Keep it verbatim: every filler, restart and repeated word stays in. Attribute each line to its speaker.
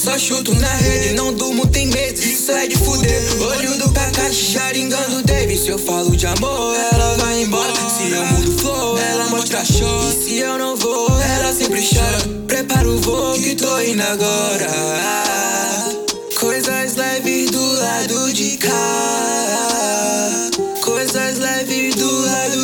Speaker 1: só chuto na rede. Não durmo, tem medo, isso é de fuder. Olho do Kakashi, xaringando o Dave. Se eu falo de amor, ela vai embora. Se eu mudo flow, ela mostra show. E se eu não vou, ela sempre chora. Prepara o voo que tô indo agora. Coisas leves do lado de cá. Coisas leves do lado